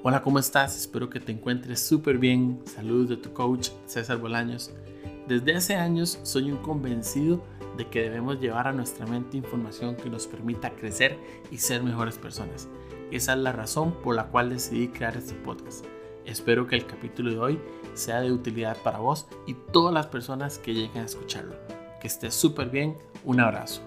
Hola, ¿cómo estás? Espero que te encuentres súper bien. Saludos de tu coach César Bolaños. Desde hace años soy un convencido de que debemos llevar a nuestra mente información que nos permita crecer y ser mejores personas. Esa es la razón por la cual decidí crear este podcast. Espero que el capítulo de hoy sea de utilidad para vos y todas las personas que lleguen a escucharlo. Que estés súper bien. Un abrazo.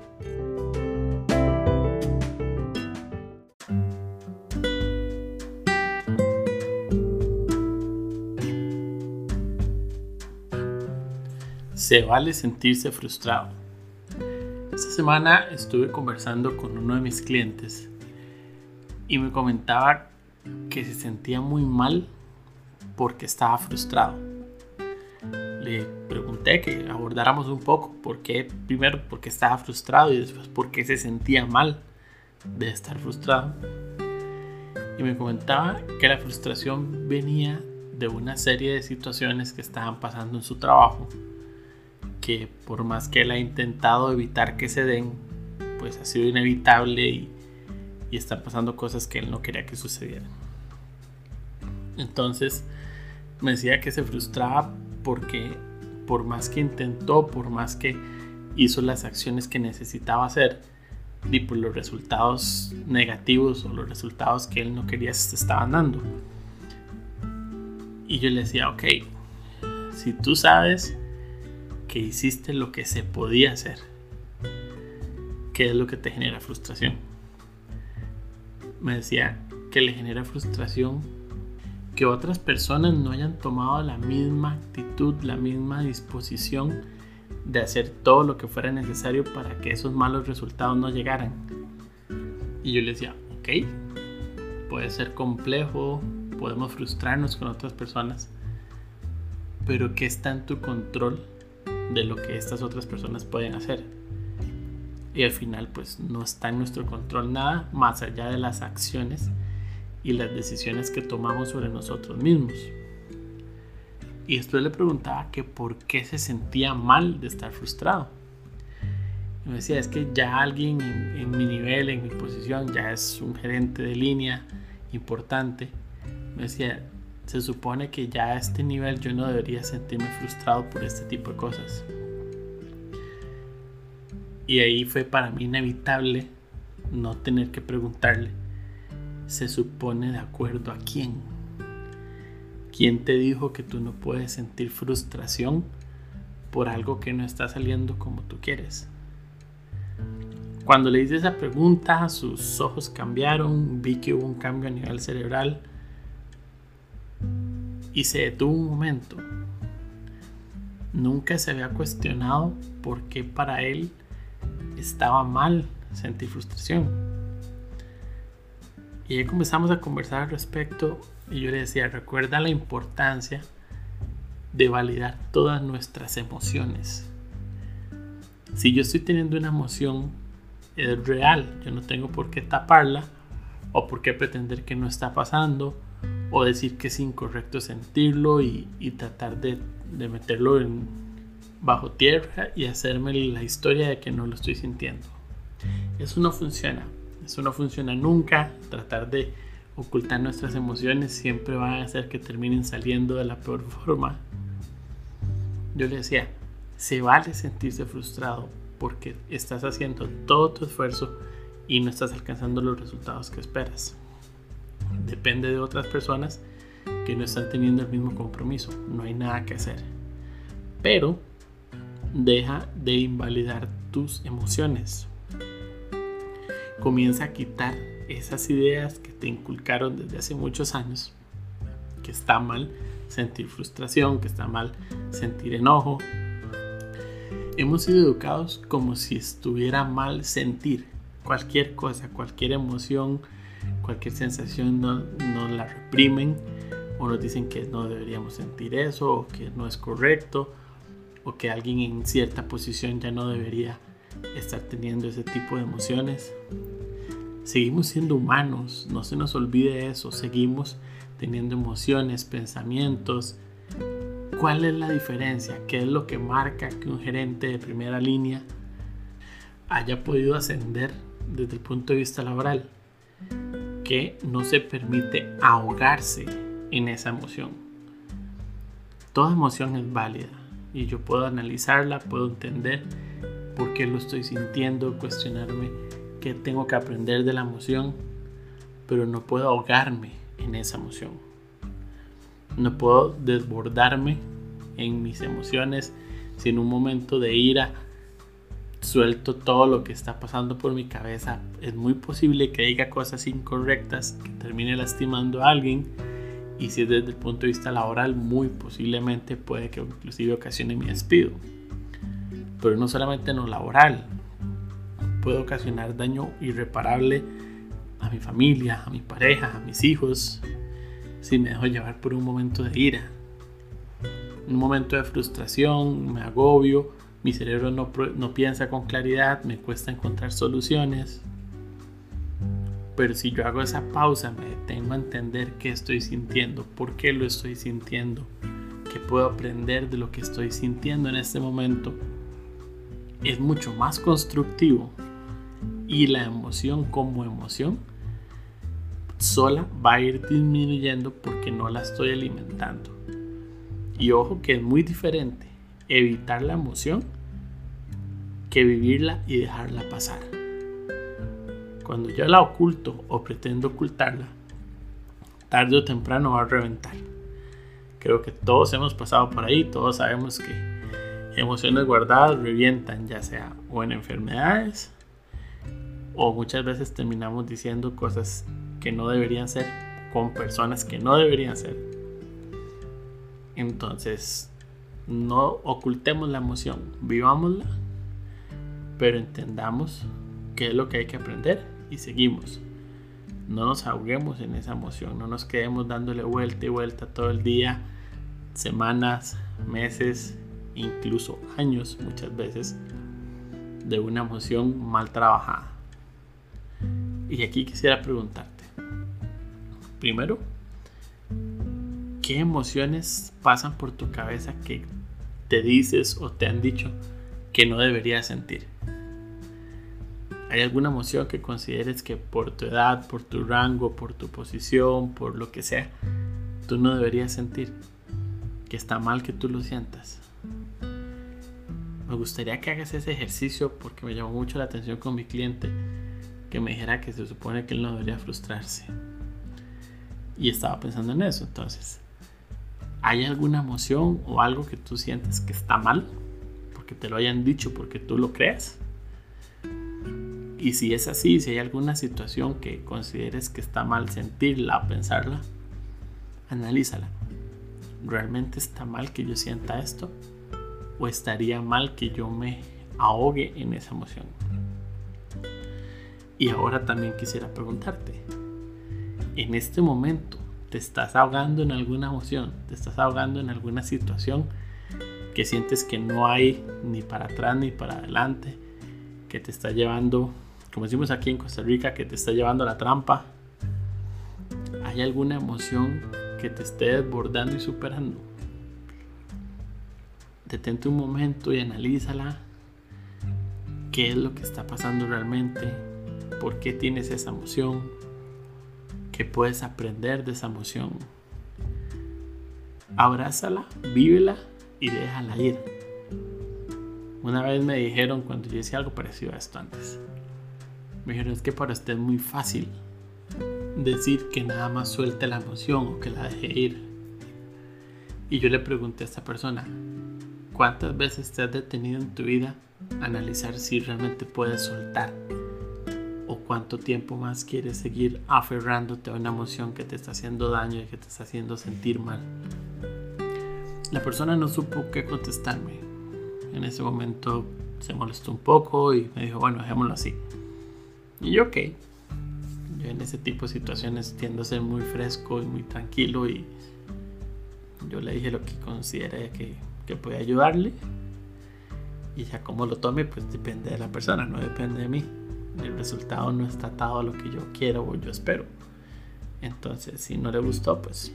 Se vale sentirse frustrado. Esta semana estuve conversando con uno de mis clientes y me comentaba que se sentía muy mal porque estaba frustrado. Le pregunté que abordáramos un poco primero por qué estaba frustrado y después por qué se sentía mal de estar frustrado. Y me comentaba que la frustración venía de una serie de situaciones que estaban pasando en su trabajo, que por más que él ha intentado evitar que se den, pues ha sido inevitable y están pasando cosas que él no quería que sucedieran. Entonces me decía que se frustraba porque por más que intentó, por más que hizo las acciones que necesitaba hacer, y por los resultados negativos o los resultados que él no quería se estaban dando. Y yo le decía, ok, si tú sabes que hiciste lo que se podía hacer, ¿qué es lo que te genera frustración? Me decía que le genera frustración que otras personas no hayan tomado la misma actitud, la misma disposición de hacer todo lo que fuera necesario para que esos malos resultados no llegaran. Y yo le decía, ok, puede ser complejo, podemos frustrarnos con otras personas, pero ¿qué está en tu control de lo que estas otras personas pueden hacer? Y al final pues no está en nuestro control nada más allá de las acciones y las decisiones que tomamos sobre nosotros mismos. Y después le preguntaba que por qué se sentía mal de estar frustrado. Y me decía, es que ya alguien en mi nivel, en mi posición, ya es un gerente de línea importante. Me decía, se supone que ya a este nivel yo no debería sentirme frustrado por este tipo de cosas. Y ahí fue para mí inevitable no tener que preguntarle, ¿se supone de acuerdo a quién? ¿Quién te dijo que tú no puedes sentir frustración por algo que no está saliendo como tú quieres? Cuando le hice esa pregunta, sus ojos cambiaron, vi que hubo un cambio a nivel cerebral y se detuvo un momento. Nunca se había cuestionado por qué para él estaba mal sentir frustración. Y ahí comenzamos a conversar al respecto y yo le decía, recuerda la importancia de validar todas nuestras emociones. Si yo estoy teniendo una emoción, es real, yo no tengo por qué taparla o por qué pretender que no está pasando o decir que es incorrecto sentirlo y tratar de meterlo bajo tierra y hacerme la historia de que no lo estoy sintiendo. Eso no funciona nunca. Tratar de ocultar nuestras emociones siempre va a hacer que terminen saliendo de la peor forma. Yo le decía, se vale sentirse frustrado porque estás haciendo todo tu esfuerzo y no estás alcanzando los resultados que esperas. Depende de otras personas que no están teniendo el mismo compromiso. No hay nada que hacer. Pero deja de invalidar tus emociones. Comienza a quitar esas ideas que te inculcaron desde hace muchos años, que está mal sentir frustración, que está mal sentir enojo. Hemos sido educados como si estuviera mal sentir cualquier cosa, cualquier emoción, cualquier sensación nos la reprimen o nos dicen que no deberíamos sentir eso o que no es correcto o que alguien en cierta posición ya no debería estar teniendo ese tipo de emociones. Seguimos siendo humanos, no se nos olvide eso, seguimos teniendo emociones, pensamientos. ¿Cuál es la diferencia? ¿Qué es lo que marca que un gerente de primera línea haya podido ascender desde el punto de vista laboral? que no se permite ahogarse en esa emoción. Toda emoción es válida y yo puedo analizarla, puedo entender por qué lo estoy sintiendo, cuestionarme qué tengo que aprender de la emoción, pero no puedo ahogarme en esa emoción. No puedo desbordarme en mis emociones. Si en un momento de ira suelto todo lo que está pasando por mi cabeza, es muy posible que diga cosas incorrectas, que termine lastimando a alguien. Y si es desde el punto de vista laboral, muy posiblemente puede que inclusive ocasione mi despido. Pero no solamente en lo laboral, puede ocasionar daño irreparable a mi familia, a mi pareja, a mis hijos, si me dejo llevar por un momento de ira, un momento de frustración, me agobio, mi cerebro no piensa con claridad, me cuesta encontrar soluciones. Pero si yo hago esa pausa, me detengo a entender qué estoy sintiendo, por qué lo estoy sintiendo, qué puedo aprender de lo que estoy sintiendo en este momento, es mucho más constructivo. Y la emoción como emoción sola va a ir disminuyendo porque no la estoy alimentando. Y ojo que es muy diferente evitar la emoción que vivirla y dejarla pasar. Cuando yo la oculto o pretendo ocultarla, tarde o temprano va a reventar. Creo que todos hemos pasado por ahí, todos sabemos que emociones guardadas revientan, ya sea o en enfermedades, o muchas veces terminamos diciendo cosas que no deberían ser con personas que no deberían ser. Entonces, no ocultemos la emoción, vivámosla, pero entendamos qué es lo que hay que aprender y seguimos. No nos ahoguemos en esa emoción, no nos quedemos dándole vuelta y vuelta todo el día, semanas, meses, incluso años muchas veces, de una emoción mal trabajada. Y aquí quisiera preguntarte, primero, ¿qué emociones pasan por tu cabeza que te dices o te han dicho que no deberías sentir? ¿Hay alguna emoción que consideres que por tu edad, por tu rango, por tu posición, por lo que sea, tú no deberías sentir? Que está mal que tú lo sientas. Me gustaría que hagas ese ejercicio porque me llamó mucho la atención con mi cliente, que me dijera que se supone que él no debería frustrarse. Y estaba pensando en eso. Entonces, ¿hay alguna emoción o algo que tú sientes que está mal? Porque te lo hayan dicho, porque tú lo crees. Y si es así, si hay alguna situación que consideres que está mal sentirla o pensarla, analízala. ¿Realmente está mal que yo sienta esto? ¿O estaría mal que yo me ahogue en esa emoción? Y ahora también quisiera preguntarte, en este momento, ¿te estás ahogando en alguna emoción? ¿Te estás ahogando en alguna situación que sientes que no hay ni para atrás ni para adelante? Que te está llevando, como decimos aquí en Costa Rica, que te está llevando a la trampa. ¿Hay alguna emoción que te esté desbordando y superando? Detente un momento y analízala. ¿Qué es lo que está pasando realmente? ¿Por qué tienes esa emoción? ¿Qué puedes aprender de esa emoción? Abrázala, vívela y déjala ir. Una vez me dijeron, cuando yo decía algo parecido a esto antes, me dijeron, es que para usted es muy fácil decir que nada más suelte la emoción o que la deje ir. Y yo le pregunté a esta persona, ¿cuántas veces te has detenido en tu vida a analizar si realmente puedes soltar? ¿O cuánto tiempo más quieres seguir aferrándote a una emoción que te está haciendo daño y que te está haciendo sentir mal? La persona no supo qué contestarme. En ese momento se molestó un poco y me dijo, bueno, dejémoslo así. Y yo, ok. Yo en ese tipo de situaciones tiendo a ser muy fresco y muy tranquilo, y yo le dije lo que consideré que puede ayudarle, y ya como lo tome pues depende de la persona, no depende de mí. El resultado no está atado a lo que yo quiero o yo espero. Entonces, si no le gustó, pues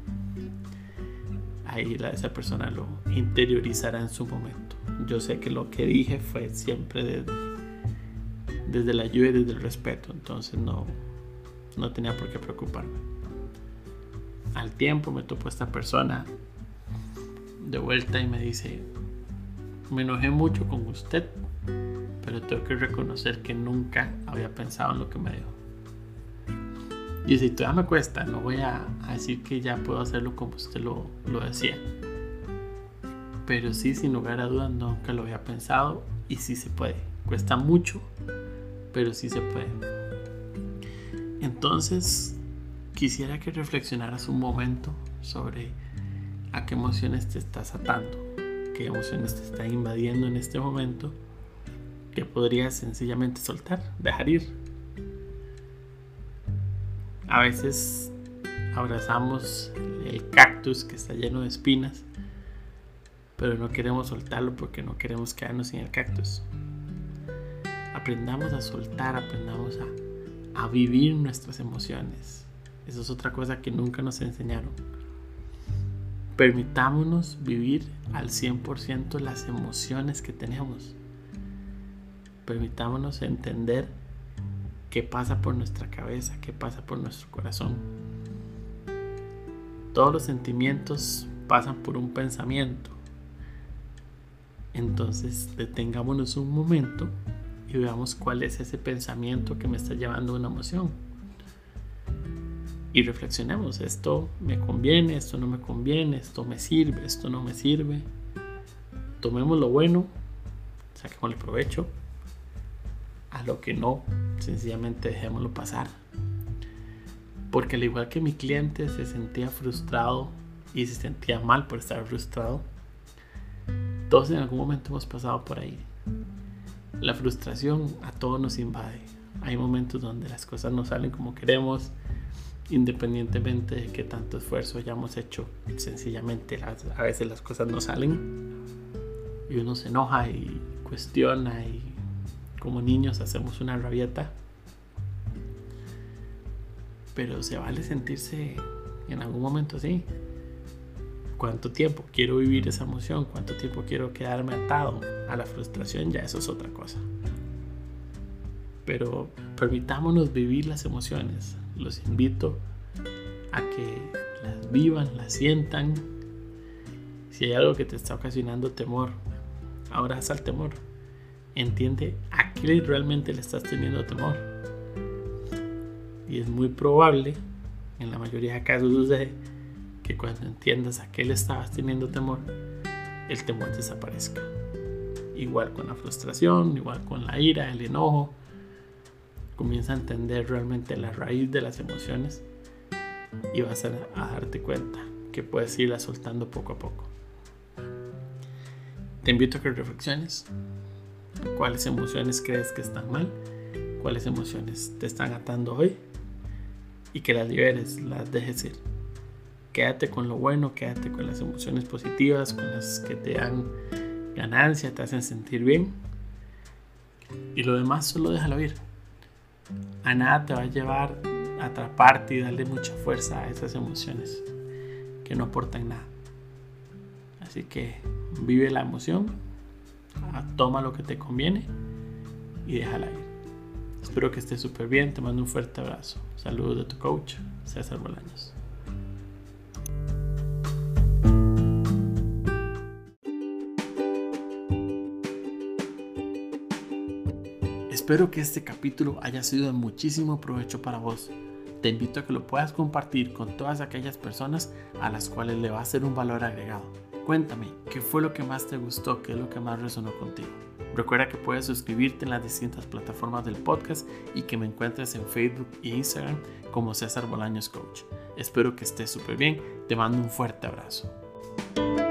ahí esa persona lo interiorizará en su momento. Yo sé que lo que dije fue siempre desde la ayuda y desde el respeto. Entonces no no tenía por qué preocuparme. Al tiempo me topó esta persona de vuelta y me dice: me enojé mucho con usted, pero tengo que reconocer que nunca había pensado en lo que me dijo. Y si todavía me cuesta, no voy a decir que ya puedo hacerlo como usted lo decía, pero sí, sin lugar a dudas, nunca lo había pensado y sí se puede. Cuesta mucho, pero sí se puede. Entonces, quisiera que reflexionaras un momento sobre a qué emociones te estás atando, qué emociones te están invadiendo en este momento, que podrías sencillamente soltar, dejar ir. A veces abrazamos el cactus que está lleno de espinas, pero no queremos soltarlo porque no queremos quedarnos sin el cactus. Aprendamos a soltar, aprendamos a vivir nuestras emociones. Eso es otra cosa que nunca nos enseñaron. Permitámonos vivir al 100% las emociones que tenemos. Permitámonos entender qué pasa por nuestra cabeza, qué pasa por nuestro corazón. Todos los sentimientos pasan por un pensamiento. Entonces detengámonos un momento y veamos cuál es ese pensamiento que me está llevando a una emoción. Y reflexionemos: esto me conviene, esto no me conviene, esto me sirve, esto no me sirve. Tomemos lo bueno, saquémosle provecho. A lo que no, sencillamente dejémoslo pasar. Porque al igual que mi cliente se sentía frustrado y se sentía mal por estar frustrado, todos en algún momento hemos pasado por ahí. La frustración a todos nos invade. Hay momentos donde las cosas no salen como queremos, independientemente de qué tanto esfuerzo hayamos hecho. Sencillamente a veces las cosas no salen y uno se enoja y cuestiona, y como niños hacemos una rabieta. Pero se vale sentirse en algún momento así. ¿Cuánto tiempo quiero vivir esa emoción? ¿Cuánto tiempo quiero quedarme atado a la frustración? Ya eso es otra cosa. Pero permitámonos vivir las emociones. Los invito a que las vivan, las sientan. Si hay algo que te está ocasionando temor, abraza el temor. Entiende a qué realmente le estás teniendo temor. Y es muy probable, en la mayoría de casos sucede, que cuando entiendas a qué le estabas teniendo temor, el temor desaparezca. Igual con la frustración, igual con la ira, el enojo. Comienza a entender realmente la raíz de las emociones y vas a darte cuenta que puedes irla soltando poco a poco. Te invito a que reflexiones. ¿Cuáles emociones crees que están mal? ¿Cuáles emociones te están atando hoy? Y que las liberes, las dejes ir. Quédate con lo bueno, quédate con las emociones positivas, con las que te dan ganancia, te hacen sentir bien. Y lo demás solo déjalo ir. A nada te va a llevar a atraparte y darle mucha fuerza a esas emociones que no aportan nada. Así que vive la emoción, toma lo que te conviene y déjala ir. Espero que estés súper bien, te mando un fuerte abrazo. Saludos de tu coach, César Bolaños. Espero que este capítulo haya sido de muchísimo provecho para vos. Te invito a que lo puedas compartir con todas aquellas personas a las cuales le va a ser un valor agregado. Cuéntame, ¿qué fue lo que más te gustó? ¿Qué es lo que más resonó contigo? Recuerda que puedes suscribirte en las distintas plataformas del podcast y que me encuentres en Facebook e Instagram como César Bolaños Coach. Espero que estés súper bien. Te mando un fuerte abrazo.